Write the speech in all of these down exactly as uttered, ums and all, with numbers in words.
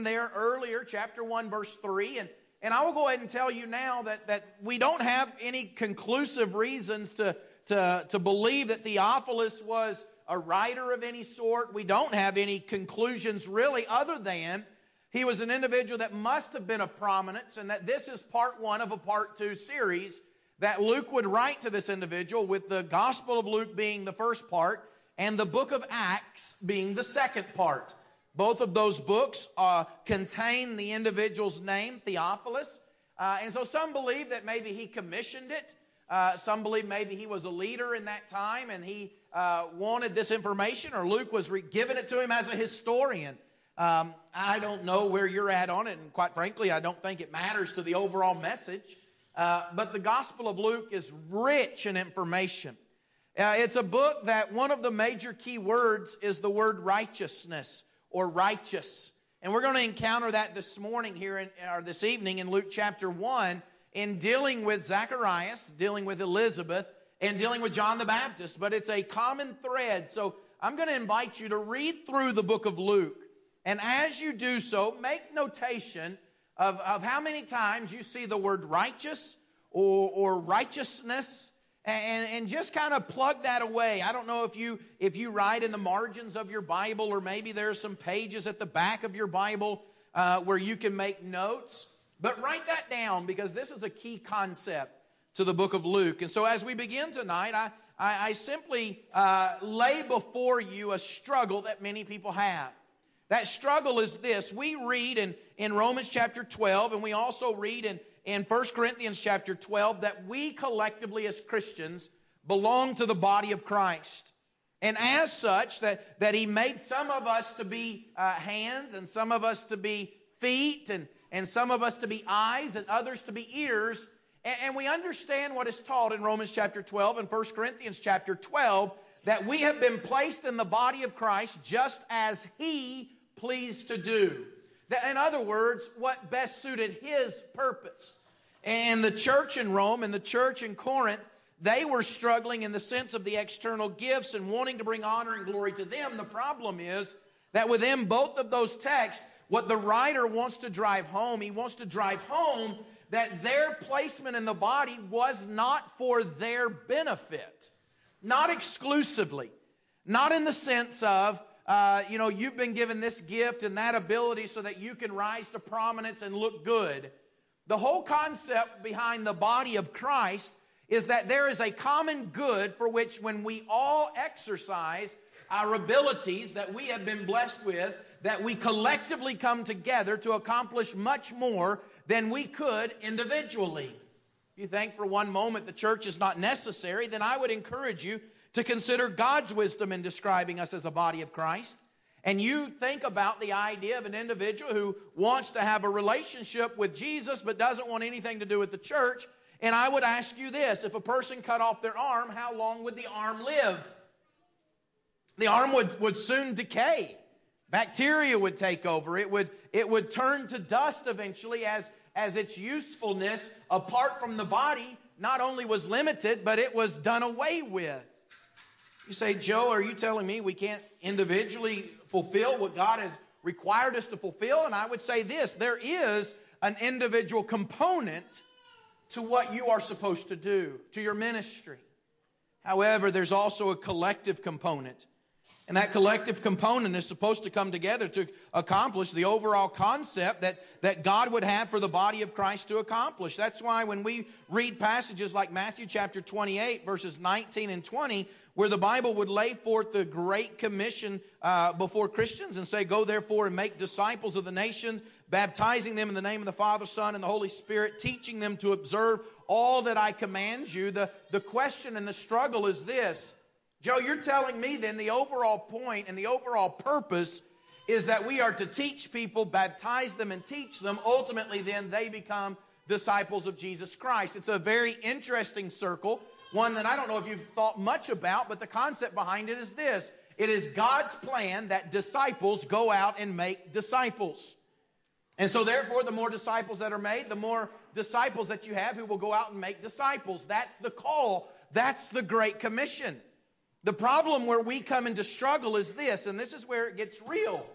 there earlier, chapter one, verse three, and, and I will go ahead and tell you now that, that we don't have any conclusive reasons to, to, to believe that Theophilus was a writer of any sort. We don't have any conclusions really other than he was an individual that must have been of prominence, and that this is part one of a part two series that Luke would write to this individual, with the Gospel of Luke being the first part and the book of Acts being the second part. Both of those books uh, contain the individual's name, Theophilus. Uh, and so some believe that maybe he commissioned it. Uh, some believe maybe he was a leader in that time and he uh, wanted this information, or Luke was re- giving it to him as a historian. Um, I don't know where you're at on it, and quite frankly, I don't think it matters to the overall message. Uh, but the Gospel of Luke is rich in information. Uh, it's a book that one of the major key words is the word righteousness or righteous. And we're going to encounter that this morning here, in, or this evening in Luke chapter one, in dealing with Zacharias, dealing with Elizabeth, and dealing with John the Baptist. But it's a common thread. So I'm going to invite you to read through the book of Luke. And as you do so, make notation of, of how many times you see the word righteous or, or righteousness, and, and just kind of plug that away. I don't know if you if you write in the margins of your Bible, or maybe there's some pages at the back of your Bible uh, where you can make notes. But write that down, because this is a key concept to the book of Luke. And so as we begin tonight, I, I, I simply uh, lay before you a struggle that many people have. That struggle is this. We read in, in Romans chapter twelve, and we also read in, in First Corinthians chapter twelve, that we collectively as Christians belong to the body of Christ. And as such, that, that He made some of us to be uh, hands, and some of us to be feet, and, and some of us to be eyes, and others to be ears. And, and we understand what is taught in Romans chapter twelve and First Corinthians chapter twelve, that we have been placed in the body of Christ just as He pleased to do. In other words, what best suited His purpose. And the church in Rome and the church in Corinth, they were struggling in the sense of the external gifts and wanting to bring honor and glory to them. The problem is that within both of those texts, what the writer wants to drive home, he wants to drive home that their placement in the body was not for their benefit. Not exclusively. Not in the sense of, Uh, you know, you've been given this gift and that ability so that you can rise to prominence and look good. The whole concept behind the body of Christ is that there is a common good for which, when we all exercise our abilities that we have been blessed with, that we collectively come together to accomplish much more than we could individually. If you think for one moment the church is not necessary, then I would encourage you to consider God's wisdom in describing us as a body of Christ. And you think about the idea of an individual who wants to have a relationship with Jesus but doesn't want anything to do with the church. And I would ask you this: if a person cut off their arm, how long would the arm live? The arm would, would soon decay. Bacteria would take over. It would, it would turn to dust eventually, as, as its usefulness apart from the body not only was limited, but it was done away with. You say, Joe, are you telling me we can't individually fulfill what God has required us to fulfill? And I would say this: there is an individual component to what you are supposed to do, to your ministry. However, there's also a collective component. And that collective component is supposed to come together to accomplish the overall concept that, that God would have for the body of Christ to accomplish. That's why when we read passages like Matthew chapter twenty-eight, verses nineteen and twenty, where the Bible would lay forth the Great Commission uh, before Christians and say, "Go therefore and make disciples of the nations, baptizing them in the name of the Father, Son, and the Holy Spirit, teaching them to observe all that I command you." The, the question and the struggle is this: Joe, you're telling me then the overall point and the overall purpose is that we are to teach people, baptize them, and teach them. Ultimately, then, they become disciples of Jesus Christ. It's a very interesting circle, one that I don't know if you've thought much about, but the concept behind it is this: it is God's plan that disciples go out and make disciples. And so, therefore, the more disciples that are made, the more disciples that you have who will go out and make disciples. That's the call. That's the Great Commission. The problem where we come into struggle is this, and this is where it gets real.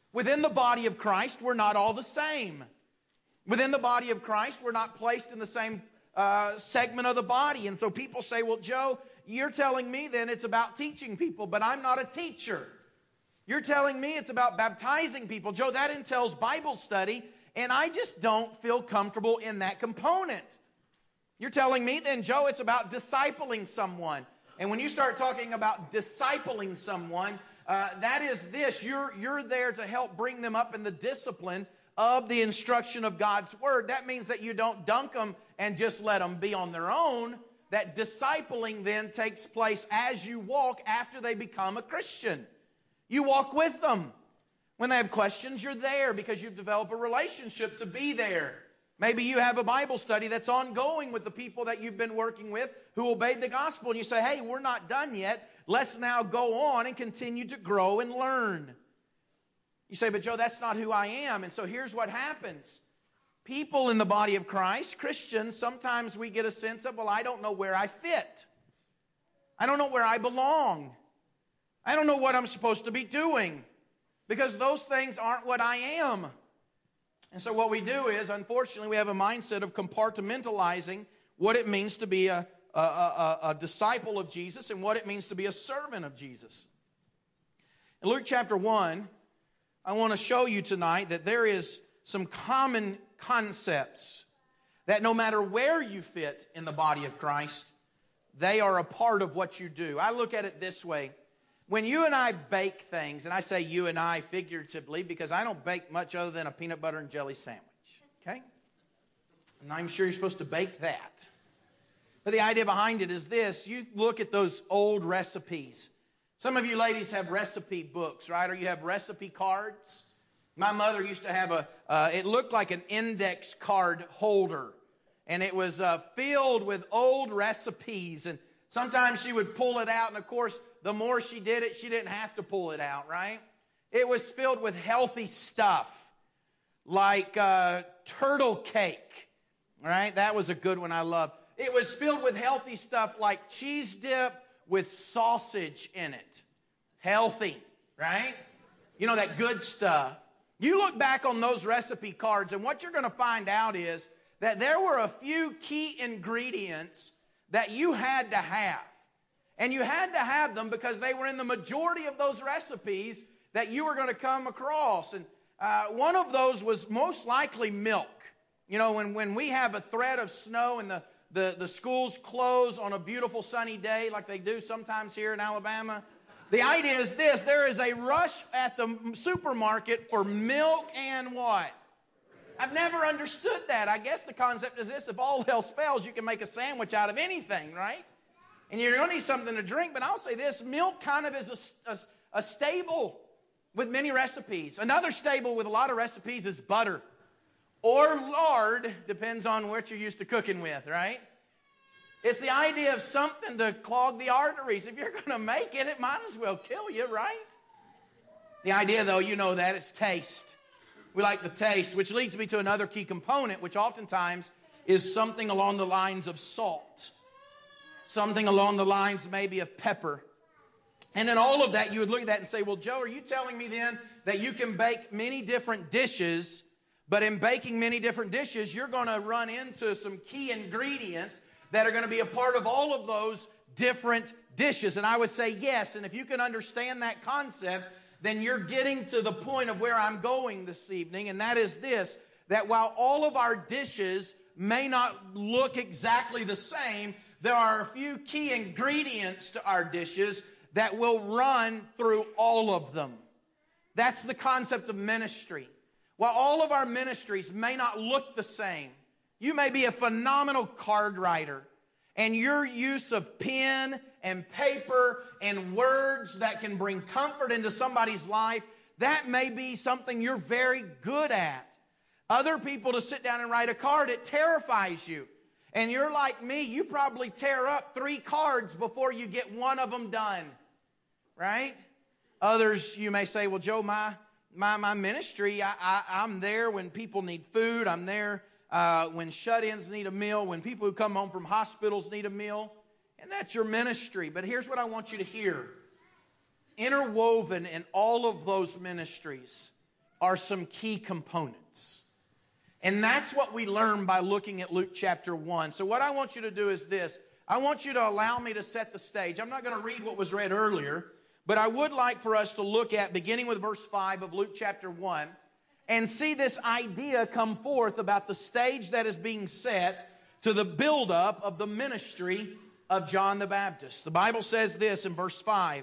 Within the body of Christ, we're not all the same. Within the body of Christ, we're not placed in the same uh, segment of the body. And so people say, well, Joe, you're telling me then it's about teaching people, but I'm not a teacher. You're telling me it's about baptizing people. Joe, that entails Bible study, and I just don't feel comfortable in that component. You're telling me then, Joe, it's about discipling someone. And when you start talking about discipling someone, uh, that is this. You're, you're there to help bring them up in the discipline of the instruction of God's Word. That means that you don't dunk them and just let them be on their own. That discipling then takes place as you walk after they become a Christian. You walk with them. When they have questions, you're there because you've developed a relationship to be there. Maybe you have a Bible study that's ongoing with the people that you've been working with who obeyed the gospel. And you say, hey, we're not done yet. Let's now go on and continue to grow and learn. You say, but Joe, that's not who I am. And so here's what happens. People in the body of Christ, Christians, sometimes we get a sense of, well, I don't know where I fit. I don't know where I belong. I don't know what I'm supposed to be doing because those things aren't what I am. And so what we do is, unfortunately, we have a mindset of compartmentalizing what it means to be a, a, a, a disciple of Jesus and what it means to be a servant of Jesus. In Luke chapter one, I want to show you tonight that there is some common concepts that no matter where you fit in the body of Christ, they are a part of what you do. I look at it this way. When you and I bake things, and I say you and I figuratively because I don't bake much other than a peanut butter and jelly sandwich, okay? And I'm sure you're supposed to bake that. But the idea behind it is this. You look at those old recipes. Some of you ladies have recipe books, right? Or you have recipe cards. My mother used to have a, uh, it looked like an index card holder. And it was uh, filled with old recipes. And sometimes she would pull it out. And, of course, the more she did it, she didn't have to pull it out, right? It was filled with healthy stuff like uh, turtle cake, right? That was a good one I loved. It was filled with healthy stuff like cheese dip with sausage in it. Healthy, right? You know, that good stuff. You look back on those recipe cards, and what you're going to find out is that there were a few key ingredients that you had to have. And you had to have them because they were in the majority of those recipes that you were going to come across. And uh, one of those was most likely milk. You know, when, when we have a threat of snow and the, the, the schools close on a beautiful sunny day like they do sometimes here in Alabama, the idea is this. There is a rush at the supermarket for milk and what? I've never understood that. I guess the concept is this. If all else fails, you can make a sandwich out of anything, right? And you're going to need something to drink. But I'll say this. Milk kind of is a, a, a staple with many recipes. Another staple with a lot of recipes is butter. Or lard, depends on what you're used to cooking with, right? It's the idea of something to clog the arteries. If you're going to make it, it might as well kill you, right? The idea, though, you know that, it's taste. We like the taste, which leads me to another key component, which oftentimes is something along the lines of salt. Something along the lines maybe of pepper. And in all of that, you would look at that and say, well, Joe, are you telling me then that you can bake many different dishes, but in baking many different dishes, you're going to run into some key ingredients that are going to be a part of all of those different dishes? And I would say yes. And if you can understand that concept, then you're getting to the point of where I'm going this evening. And that is this, that while all of our dishes may not look exactly the same, there are a few key ingredients to our dishes that will run through all of them. That's the concept of ministry. While all of our ministries may not look the same, you may be a phenomenal card writer, and your use of pen and paper and words that can bring comfort into somebody's life, that may be something you're very good at. Other people, to sit down and write a card, it terrifies you. And you're like me, you probably tear up three cards before you get one of them done, right? Others, you may say, well, Joe, my my, my ministry, I, I, I'm there when people need food. I'm there uh, when shut-ins need a meal, when people who come home from hospitals need a meal. And that's your ministry. But here's what I want you to hear. Interwoven in all of those ministries are some key components. And that's what we learn by looking at Luke chapter one. So what I want you to do is this. I want you to allow me to set the stage. I'm not going to read what was read earlier, but I would like for us to look at, beginning with verse five of Luke chapter one, and see this idea come forth about the stage that is being set to the buildup of the ministry of John the Baptist. The Bible says this in verse five.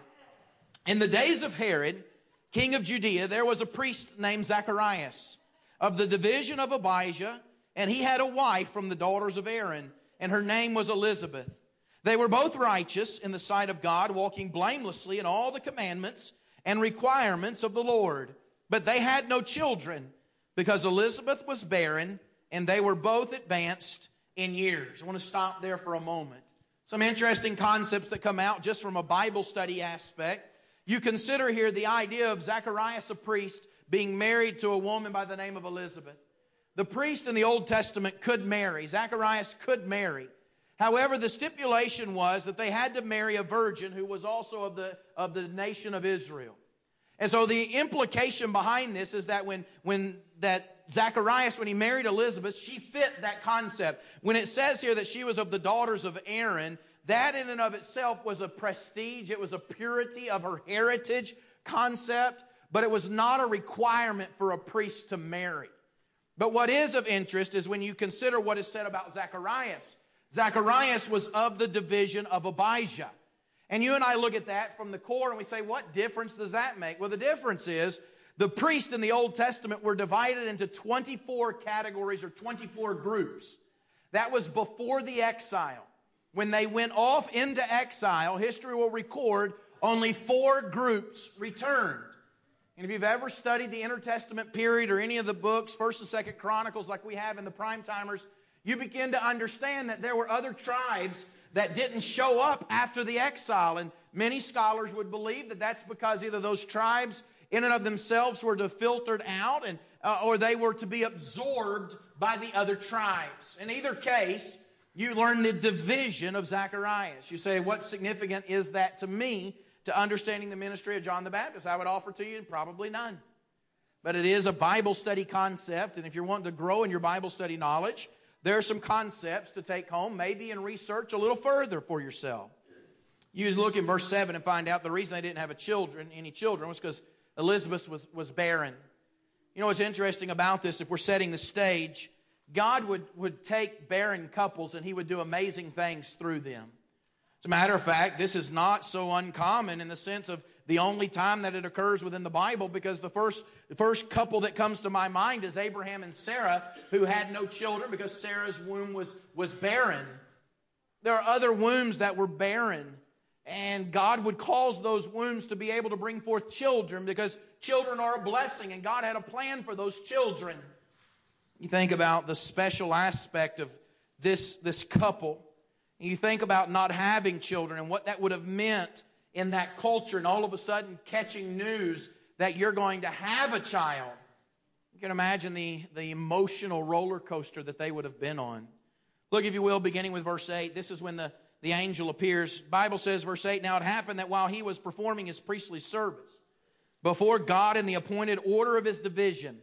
In the days of Herod, king of Judea, there was a priest named Zacharias of the division of Abijah, and he had a wife from the daughters of Aaron, and her name was Elizabeth. They were both righteous in the sight of God, walking blamelessly in all the commandments and requirements of the Lord. But they had no children, because Elizabeth was barren, and they were both advanced in years. I want to stop there for a moment. Some interesting concepts that come out just from a Bible study aspect. You consider here the idea of Zacharias, a priest, being married to a woman by the name of Elizabeth. The priest in the Old Testament could marry. Zacharias could marry. However, the stipulation was that they had to marry a virgin who was also of the, of the nation of Israel. And so the implication behind this is that when, when that Zacharias, when he married Elizabeth, she fit that concept. When it says here that she was of the daughters of Aaron, that in and of itself was a prestige. It was a purity of her heritage concept, but it was not a requirement for a priest to marry. But what is of interest is when you consider what is said about Zacharias. Zacharias was of the division of Abijah. And you and I look at that from the core and we say, what difference does that make? Well, the difference is the priests in the Old Testament were divided into twenty-four categories or twenty-four groups. That was before the exile. When they went off into exile, history will record only four groups returned. And if you've ever studied the Intertestament period or any of the books, First and Second Chronicles like we have in the Prime Timers, you begin to understand that there were other tribes that didn't show up after the exile. And many scholars would believe that that's because either those tribes in and of themselves were to have filtered out and uh, or they were to be absorbed by the other tribes. In either case, you learn the division of Zacharias. You say, what significant is that to me to understanding the ministry of John the Baptist? I would offer to you probably none. But it is a Bible study concept, and if you're wanting to grow in your Bible study knowledge, there are some concepts to take home, maybe and research a little further for yourself. You look in verse seven and find out the reason they didn't have a children, any children was because Elizabeth was, was barren. You know what's interesting about this, if we're setting the stage, God would, would take barren couples and He would do amazing things through them. As a matter of fact, this is not so uncommon in the sense of the only time that it occurs within the Bible, because the first, the first couple that comes to my mind is Abraham and Sarah, who had no children because Sarah's womb was, was barren. There are other wombs that were barren, and God would cause those wombs to be able to bring forth children because children are a blessing, and God had a plan for those children. You think about the special aspect of this, this couple. You think about not having children and what that would have meant in that culture, and all of a sudden catching news that you're going to have a child. You can imagine the, the emotional roller coaster that they would have been on. Look, if you will, beginning with verse eight. This is when the, the angel appears. The Bible says, verse eight, now it happened that while he was performing his priestly service before God in the appointed order of his division,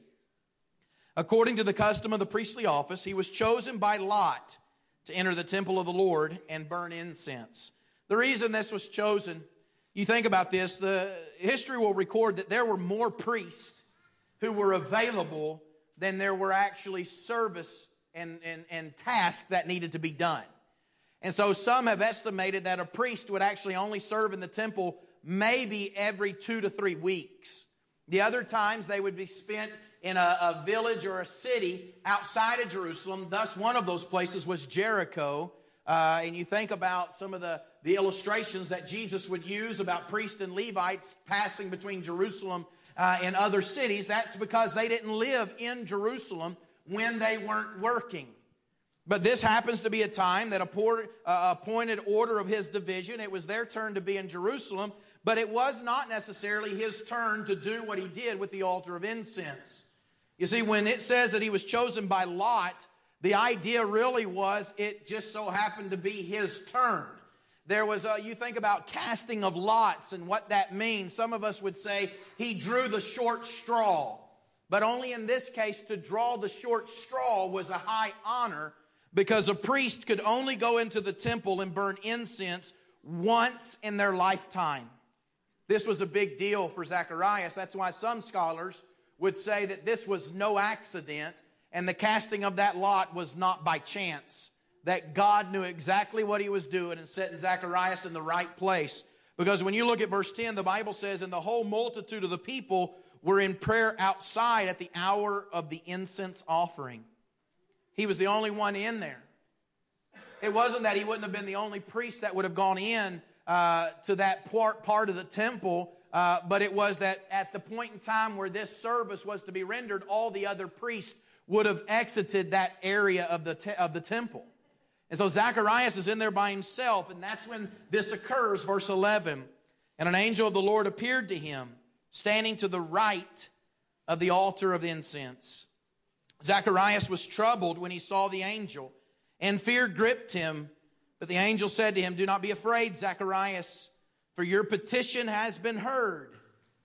according to the custom of the priestly office, he was chosen by lot to enter the temple of the Lord and burn incense. The reason this was chosen, you think about this, the history will record that there were more priests who were available than there were actually service and, and, and tasks that needed to be done. And so some have estimated that a priest would actually only serve in the temple maybe every two to three weeks. The other times they would be spent in a, a village or a city outside of Jerusalem. Thus, one of those places was Jericho. Uh, and you think about some of the, the illustrations that Jesus would use about priests and Levites passing between Jerusalem uh, and other cities. That's because they didn't live in Jerusalem when they weren't working. But this happens to be a time that a uh, appointed order of his division. It was their turn to be in Jerusalem, but it was not necessarily his turn to do what he did with the altar of incense. You see, when it says that he was chosen by lot, the idea really was it just so happened to be his turn. There was a, you think about casting of lots and what that means. Some of us would say he drew the short straw. But only in this case, to draw the short straw was a high honor, because a priest could only go into the temple and burn incense once in their lifetime. This was a big deal for Zacharias. That's why some scholars would say that this was no accident, and the casting of that lot was not by chance. That God knew exactly what He was doing and setting Zacharias in the right place. Because when you look at verse ten, the Bible says, and the whole multitude of the people were in prayer outside at the hour of the incense offering. He was the only one in there. It wasn't that he wouldn't have been the only priest that would have gone in uh, to that part, part of the temple, uh, but it was that at the point in time where this service was to be rendered, all the other priests would have exited that area of the te- of the temple. And so Zacharias is in there by himself, and that's when this occurs, verse eleven. And an angel of the Lord appeared to him, standing to the right of the altar of incense. Zacharias was troubled when he saw the angel, and fear gripped him. But the angel said to him, "Do not be afraid, Zacharias, for your petition has been heard."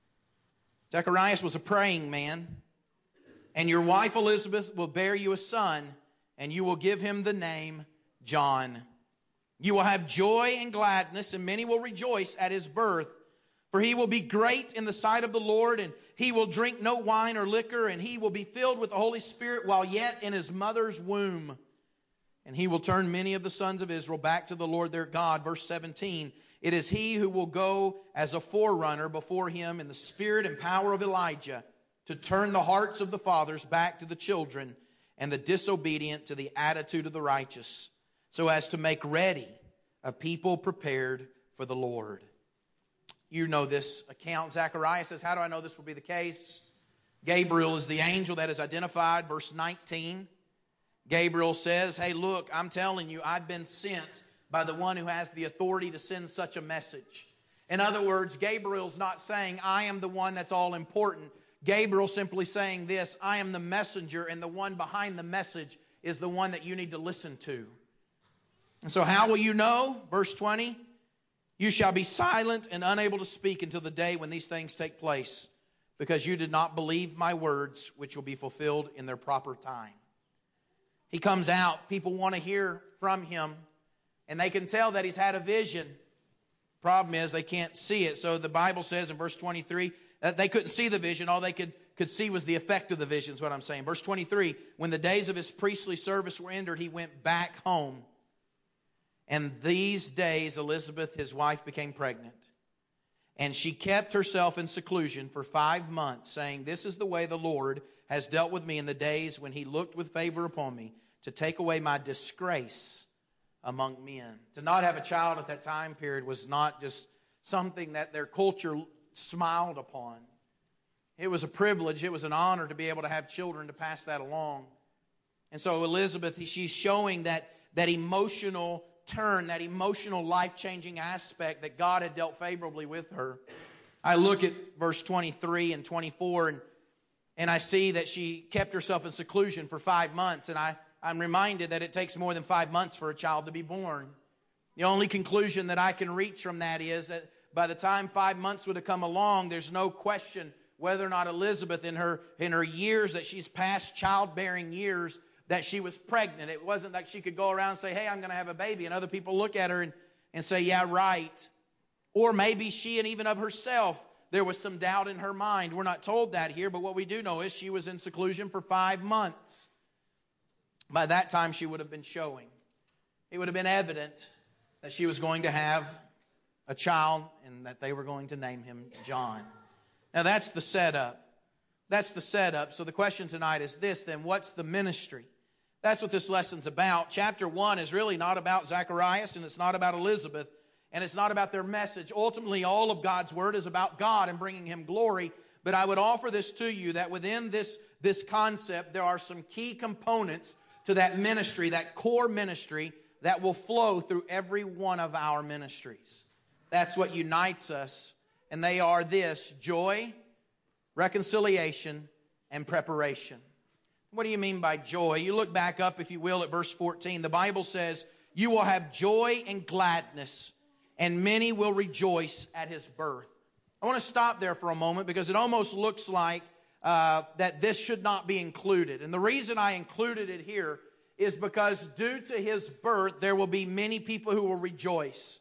Zacharias was a praying man. "And your wife Elizabeth will bear you a son, and you will give him the name John. You will have joy and gladness, and many will rejoice at his birth. For he will be great in the sight of the Lord, and he will drink no wine or liquor, and he will be filled with the Holy Spirit while yet in his mother's womb. And he will turn many of the sons of Israel back to the Lord their God." Verse seventeen, "It is he who will go as a forerunner before him in the spirit and power of Elijah, to turn the hearts of the fathers back to the children, and the disobedient to the attitude of the righteous, so as to make ready a people prepared for the Lord." You know this account. Zacharias says, how do I know this will be the case? Gabriel is the angel that is identified. Verse nineteen. Gabriel says, hey, look, I'm telling you, I've been sent by the one who has the authority to send such a message. In other words, Gabriel's not saying, I am the one that's all important. Gabriel simply saying this, I am the messenger, and the one behind the message is the one that you need to listen to. And so how will you know? Verse twenty, "You shall be silent and unable to speak until the day when these things take place, because you did not believe my words, which will be fulfilled in their proper time." He comes out. People want to hear from him, and they can tell that he's had a vision. Problem is, they can't see it. So the Bible says in verse twenty-three that they couldn't see the vision. All they could, could see was the effect of the vision, is what I'm saying. Verse twenty-three, "When the days of his priestly service were ended, he went back home. And these days Elizabeth, his wife, became pregnant. And she kept herself in seclusion for five months, saying, This is the way the Lord has dealt with me in the days when he looked with favor upon me, to take away my disgrace among men." To not have a child at that time period was not just something that their culture smiled upon. It was a privilege, it was an honor to be able to have children, to pass that along. And so Elizabeth, she's showing that, that emotional turn, that emotional life-changing aspect that God had dealt favorably with her. I look at verse twenty-three and twenty-four, and, and I see that she kept herself in seclusion for five months. And I, I'm reminded that it takes more than five months for a child to be born. The only conclusion that I can reach from that is that by the time five months would have come along, there's no question whether or not Elizabeth, in her in her years that she's past childbearing years, that she was pregnant. It wasn't like she could go around and say, hey, I'm going to have a baby, and other people look at her and, and say, yeah, right. Or maybe she, and even of herself, there was some doubt in her mind. We're not told that here, but what we do know is she was in seclusion for five months. By that time, she would have been showing. It would have been evident that she was going to have a child and that they were going to name him John. Now, that's the setup. That's the setup. So the question tonight is this, then, what's the ministry? That's what this lesson's about. Chapter one is really not about Zacharias, and it's not about Elizabeth, and it's not about their message. Ultimately, all of God's Word is about God and bringing Him glory. But I would offer this to you, that within this, this concept, there are some key components to that ministry, that core ministry, that will flow through every one of our ministries. That's what unites us, and they are this: joy, reconciliation, and preparation. What do you mean by joy? You look back up, if you will, at verse fourteen. The Bible says, you will have joy and gladness, and many will rejoice at his birth. I want to stop there for a moment, because it almost looks like uh, that this should not be included. And the reason I included it here is because due to his birth, there will be many people who will rejoice.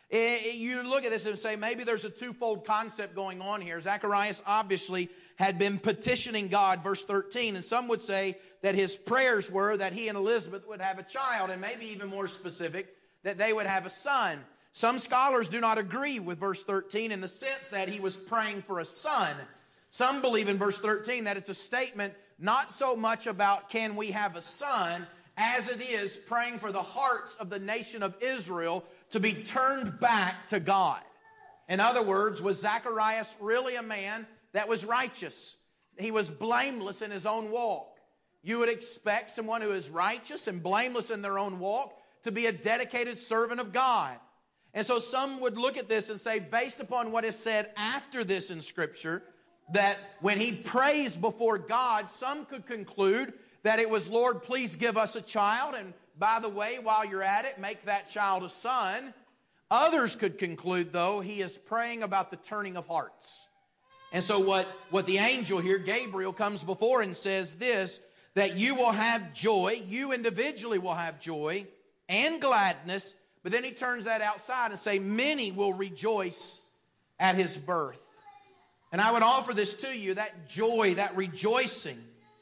You look at this and say, maybe there's a twofold concept going on here. Zacharias obviously had been petitioning God, verse thirteen, and some would say that his prayers were that he and Elizabeth would have a child, and maybe even more specific, that they would have a son. Some scholars do not agree with verse thirteen in the sense that he was praying for a son. Some believe in verse thirteen that it's a statement not so much about can we have a son, as it is praying for the hearts of the nation of Israel to be turned back to God. In other words, was Zacharias really a man that was righteous? He was blameless in his own walk. You would expect someone who is righteous and blameless in their own walk to be a dedicated servant of God. And so some would look at this and say, based upon what is said after this in Scripture, that when he prays before God, some could conclude that it was, Lord, please give us a child, and by the way, while you're at it, make that child a son. Others could conclude, though, he is praying about the turning of hearts. And so what, what the angel here, Gabriel, comes before and says this, that you will have joy, you individually will have joy and gladness, but then he turns that outside and say, many will rejoice at his birth. And I would offer this to you, that joy, that rejoicing,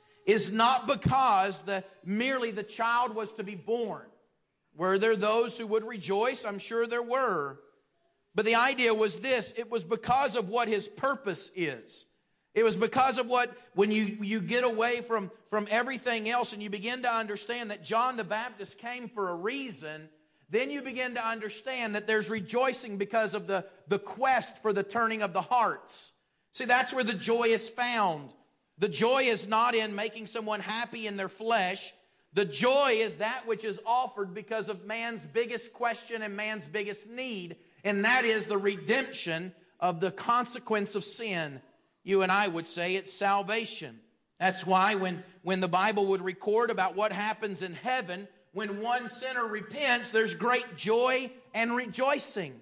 is not because the merely the child was to be born. Were there those who would rejoice? I'm sure there were. But the idea was this, it was because of what his purpose is. It was because of what, when you, you get away from, from everything else and you begin to understand that John the Baptist came for a reason, then you begin to understand that there's rejoicing because of the, the quest for the turning of the hearts. See, that's where the joy is found. The joy is not in making someone happy in their flesh. The joy is that which is offered because of man's biggest question and man's biggest need, and that is the redemption of the consequence of sin. You and I would say it's salvation. That's why when, when the Bible would record about what happens in heaven, when one sinner repents, there's great joy and rejoicing.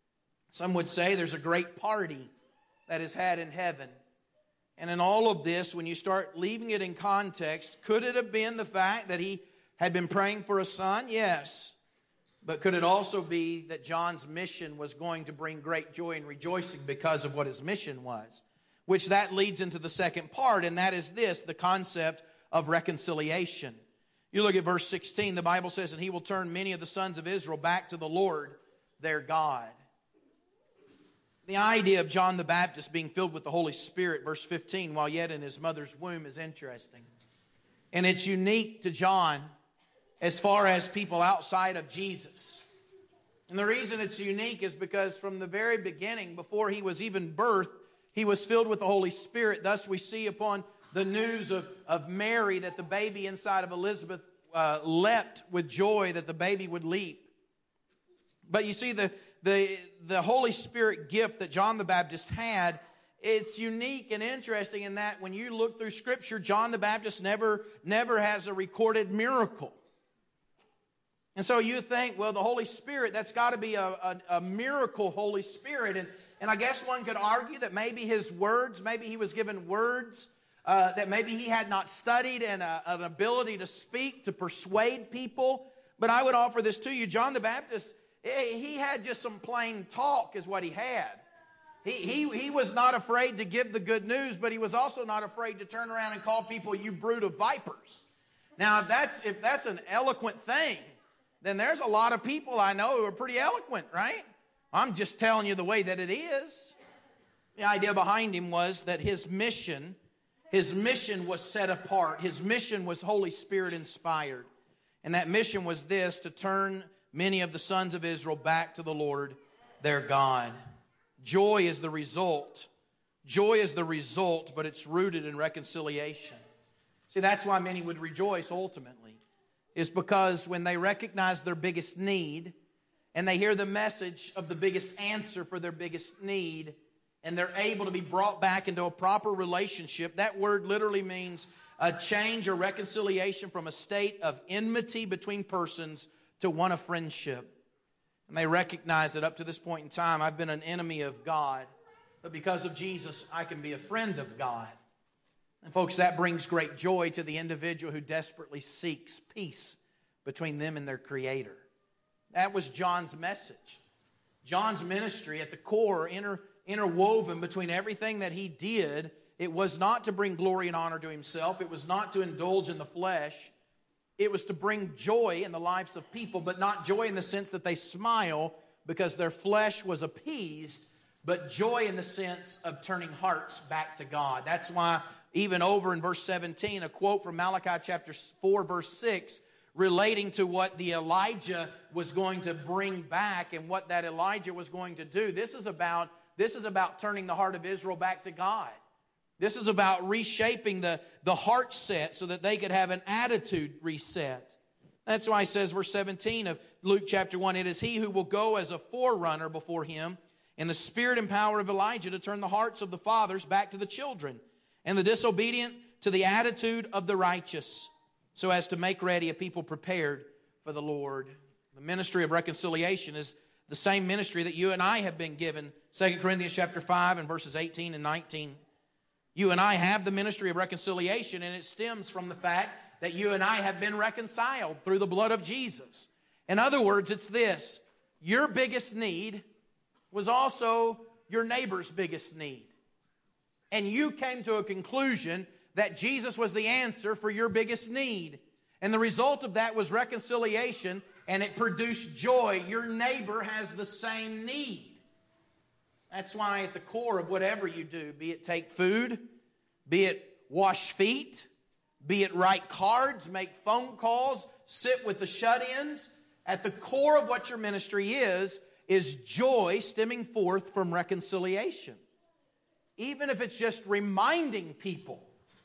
Some would say there's a great party that is had in heaven. And in all of this, when you start leaving it in context, could it have been the fact that he had been praying for a son? Yes. But could it also be that John's mission was going to bring great joy and rejoicing because of what his mission was? Which that leads into the second part, and that is this, the concept of reconciliation. You look at verse sixteen, the Bible says, and he will turn many of the sons of Israel back to the Lord their God. The idea of John the Baptist being filled with the Holy Spirit, verse fifteen, while yet in his mother's womb is interesting. And it's unique to John as far as people outside of Jesus. And the reason it's unique is because from the very beginning, before he was even birthed, he was filled with the Holy Spirit. Thus we see upon the news of, of Mary that the baby inside of Elizabeth uh, leapt with joy that the baby would leap. But you see, the, the, the Holy Spirit gift that John the Baptist had, it's unique and interesting in that when you look through Scripture, John the Baptist never, never has a recorded miracle. And so you think, well, the Holy Spirit, that's got to be a, a, a miracle Holy Spirit. And, and I guess one could argue that maybe his words, maybe he was given words uh, that maybe he had not studied and a, an ability to speak, to persuade people. But I would offer this to you. John the Baptist, he had just some plain talk is what he had. He, he, he was not afraid to give the good news, but he was also not afraid to turn around and call people, you brood of vipers. Now, if that's, if that's an eloquent thing, then there's a lot of people I know who are pretty eloquent, right? I'm just telling you the way that it is. The idea behind him was that his mission, his mission was set apart. His mission was Holy Spirit inspired. And that mission was this, to turn many of the sons of Israel back to the Lord their God. Joy is the result. Joy is the result, but it's rooted in reconciliation. See, that's why many would rejoice ultimately, is because when they recognize their biggest need and they hear the message of the biggest answer for their biggest need, and they're able to be brought back into a proper relationship. That word literally means a change or reconciliation from a state of enmity between persons to one of friendship. And they recognize that up to this point in time, I've been an enemy of God. But because of Jesus, I can be a friend of God. And folks, that brings great joy to the individual who desperately seeks peace between them and their Creator. That was John's message. John's ministry at the core, inter, interwoven between everything that he did, it was not to bring glory and honor to himself. It was not to indulge in the flesh. It was to bring joy in the lives of people, but not joy in the sense that they smile because their flesh was appeased, but joy in the sense of turning hearts back to God. That's why even over in verse seventeen, a quote from Malachi chapter four, verse six, relating to what the Elijah was going to bring back and what that Elijah was going to do. This is about, this is about turning the heart of Israel back to God. This is about reshaping the, the heart set so that they could have an attitude reset. That's why he says, verse seventeen of Luke chapter one, it is he who will go as a forerunner before him in the spirit and power of Elijah to turn the hearts of the fathers back to the children and the disobedient to the attitude of the righteous, so as to make ready a people prepared for the Lord. The ministry of reconciliation is the same ministry that you and I have been given. Second Corinthians chapter five and verses eighteen and nineteen. You and I have the ministry of reconciliation, and it stems from the fact that you and I have been reconciled through the blood of Jesus. In other words, it's this: your biggest need was also your neighbor's biggest need. And you came to a conclusion that Jesus was the answer for your biggest need. And the result of that was reconciliation, and it produced joy. Your neighbor has the same need. That's why at the core of whatever you do, be it take food, be it wash feet, be it write cards, make phone calls, sit with the shut-ins, at the core of what your ministry is, is joy stemming forth from reconciliation. Even if it's just reminding people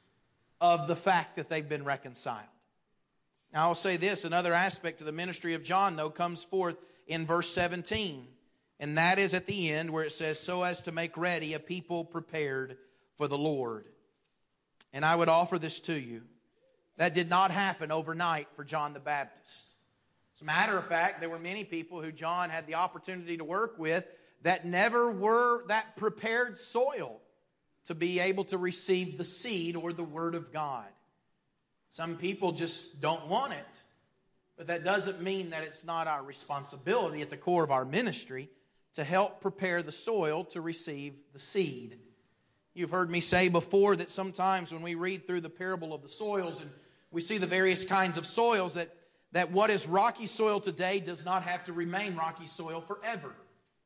of the fact that they've been reconciled. Now I'll say this, another aspect of the ministry of John, though, comes forth in verse seventeen. And that is at the end where it says, so as to make ready a people prepared for the Lord. And I would offer this to you. That did not happen overnight for John the Baptist. As a matter of fact, there were many people who John had the opportunity to work with that never were that prepared soil to be able to receive the seed or the Word of God. Some people just don't want it. But that doesn't mean that it's not our responsibility at the core of our ministry to help prepare the soil to receive the seed. You've heard me say before that sometimes when we read through the parable of the soils and we see the various kinds of soils, that, that what is rocky soil today does not have to remain rocky soil forever.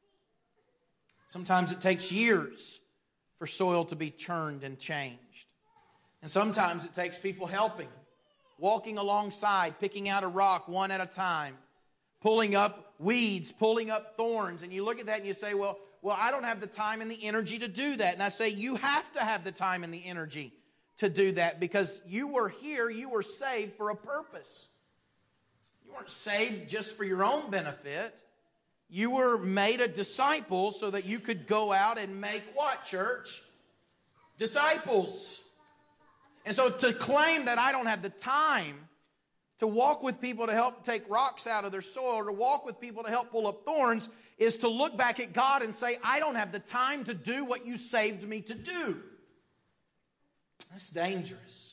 Sometimes it takes years for soil to be churned and changed. And sometimes it takes people helping, walking alongside, picking out a rock one at a time, pulling up weeds, pulling up thorns. And you look at that and you say, well, well, I don't have the time and the energy to do that. And I say, you have to have the time and the energy to do that, because you were here, you were saved for a purpose. You weren't saved just for your own benefit. You were made a disciple so that you could go out and make what, church? Disciples. And so to claim that I don't have the time to walk with people to help take rocks out of their soil, or to walk with people to help pull up thorns, is to look back at God and say, I don't have the time to do what you saved me to do. That's dangerous.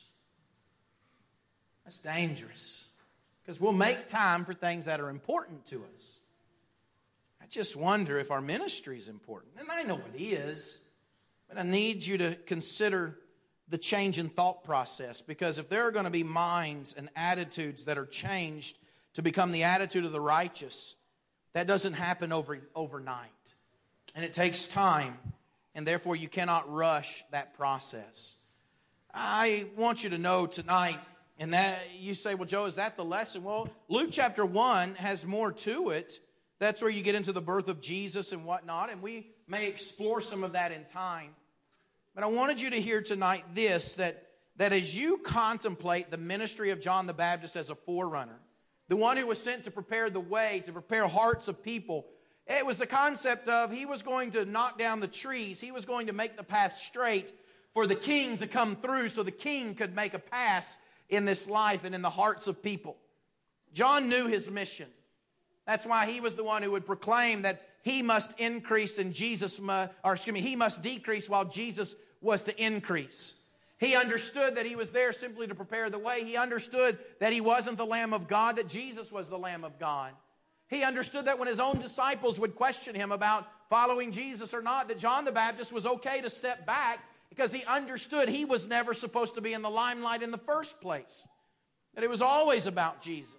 That's dangerous. Because we'll make time for things that are important to us. I just wonder if our ministry is important. And I know it is. But I need you to consider the change in thought process. Because if there are going to be minds and attitudes that are changed to become the attitude of the righteous, that doesn't happen over, overnight. And it takes time. And therefore you cannot rush that process. I want you to know tonight, and that you say, well, Joe, is that the lesson? Well, Luke chapter one has more to it. That's where you get into the birth of Jesus and whatnot, and we may explore some of that in time. But I wanted you to hear tonight this, that, that as you contemplate the ministry of John the Baptist as a forerunner, the one who was sent to prepare the way, to prepare hearts of people, it was the concept of he was going to knock down the trees. He was going to make the path straight for the king to come through so the king could make a pass in this life and in the hearts of people. John knew his mission. That's why he was the one who would proclaim that he must increase and Jesus must, or excuse me, he must decrease while Jesus was to increase. He understood that he was there simply to prepare the way. He understood that he wasn't the Lamb of God, that Jesus was the Lamb of God. He understood that when his own disciples would question him about following Jesus or not, that John the Baptist was okay to step back because he understood he was never supposed to be in the limelight in the first place. That it was always about Jesus.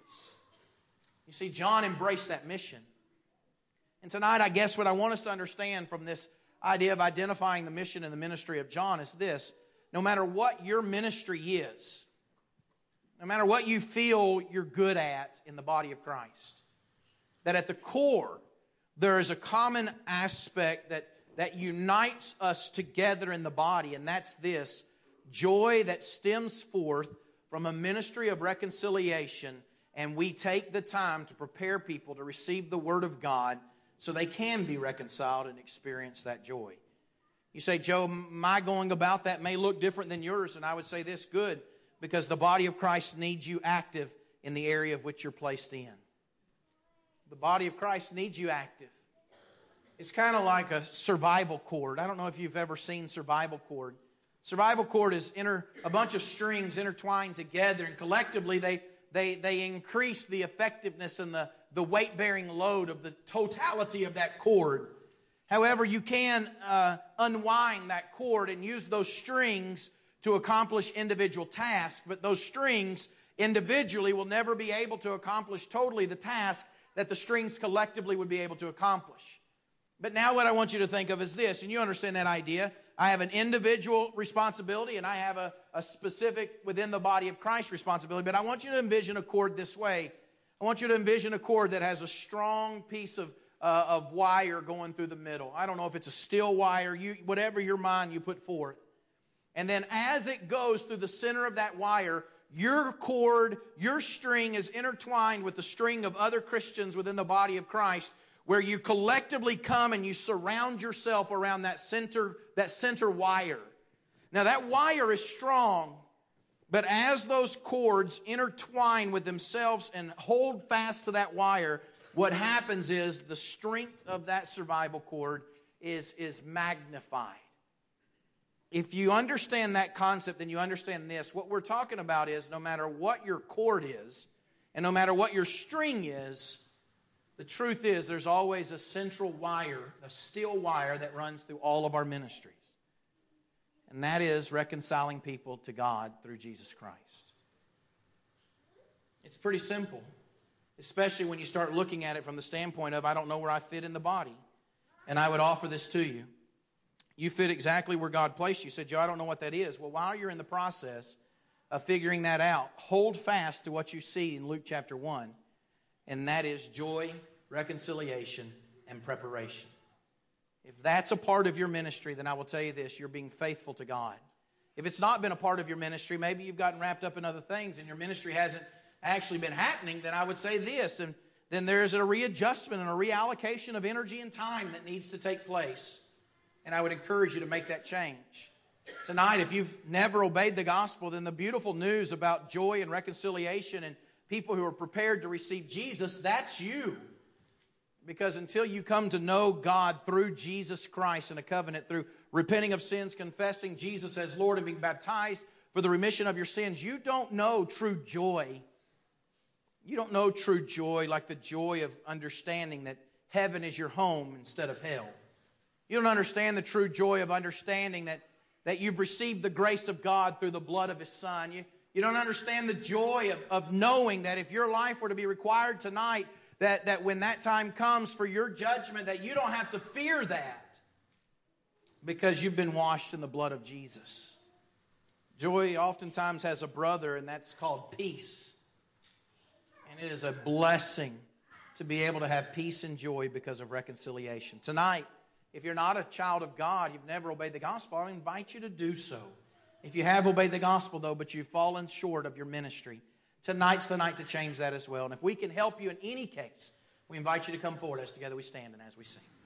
You see, John embraced that mission. And tonight, I guess what I want us to understand from this idea of identifying the mission and the ministry of John is this. No matter what your ministry is, no matter what you feel you're good at in the body of Christ, that at the core, there is a common aspect that, that unites us together in the body, and that's this: joy that stems forth from a ministry of reconciliation, and we take the time to prepare people to receive the Word of God so they can be reconciled and experience that joy. You say, Joe, my going about that may look different than yours, and I would say this: good, because the body of Christ needs you active in the area of which you're placed in. The body of Christ needs you active. It's kind of like a survival cord. I don't know if you've ever seen survival cord. Survival cord is inter, a bunch of strings intertwined together, and collectively they, they, they increase the effectiveness and the, the weight-bearing load of the totality of that cord. However, you can uh, unwind that cord and use those strings to accomplish individual tasks, but those strings individually will never be able to accomplish totally the task that the strings collectively would be able to accomplish. But now what I want you to think of is this, and you understand that idea. I have an individual responsibility, and I have a, a specific within the body of Christ responsibility, but I want you to envision a cord this way. I want you to envision a cord that has a strong piece of uh, of wire going through the middle. I don't know if it's a steel wire, you, whatever your mind you put forth. And then as it goes through the center of that wire, your cord, your string is intertwined with the string of other Christians within the body of Christ, where you collectively come and you surround yourself around that center, that center wire. Now that wire is strong, but as those cords intertwine with themselves and hold fast to that wire, what happens is the strength of that survival cord is, is magnified. If you understand that concept, then you understand this. What we're talking about is no matter what your cord is, and no matter what your string is, the truth is there's always a central wire, a steel wire that runs through all of our ministries. And that is reconciling people to God through Jesus Christ. It's pretty simple, especially when you start looking at it from the standpoint of, I don't know where I fit in the body. And I would offer this to you. You fit exactly where God placed you. You said, Joe, I don't know what that is. Well, while you're in the process of figuring that out, hold fast to what you see in Luke chapter one. And that is joy, reconciliation, and preparation. If that's a part of your ministry, then I will tell you this: you're being faithful to God. If it's not been a part of your ministry, maybe you've gotten wrapped up in other things and your ministry hasn't actually been happening, then I would say this, and then there's a readjustment and a reallocation of energy and time that needs to take place. And I would encourage you to make that change. Tonight, if you've never obeyed the gospel, then the beautiful news about joy and reconciliation and people who are prepared to receive Jesus, that's you. Because until you come to know God through Jesus Christ in a covenant, through repenting of sins, confessing Jesus as Lord, and being baptized for the remission of your sins, you don't know true joy. You don't know true joy like the joy of understanding that heaven is your home instead of hell. You don't understand the true joy of understanding that, that you've received the grace of God through the blood of His Son. You, you don't understand the joy of, of knowing that if your life were to be required tonight, that, that when that time comes for your judgment, that you don't have to fear that because you've been washed in the blood of Jesus. Joy oftentimes has a brother, and that's called peace. And it is a blessing to be able to have peace and joy because of reconciliation. Tonight, if you're not a child of God, you've never obeyed the gospel, I invite you to do so. If you have obeyed the gospel, though, but you've fallen short of your ministry, tonight's the night to change that as well. And if we can help you in any case, we invite you to come forward as together we stand and as we sing.